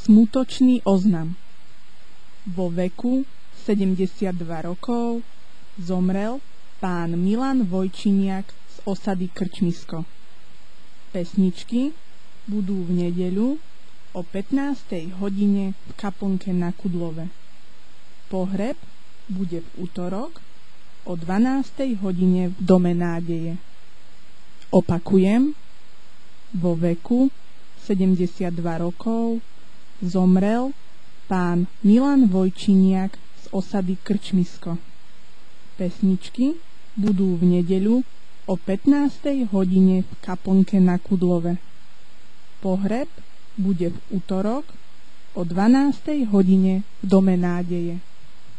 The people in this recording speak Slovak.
Smutočný oznam. Vo veku 72 rokov zomrel pán Milan Vojčiniak z osady Krčmisko. Pesničky budú v nedeľu o 15. hodine v kaplnke na Kudlove. Pohreb bude v utorok o 12. hodine v Dome nádeje. Opakujem, vo veku 72 rokov zomrel pán Milan Vojčiniak z osady Krčmisko. Pesničky budú v nedeľu o 15. hodine v kaplnke na Kudlove. Pohreb bude v utorok o 12. hodine v Dome nádeje.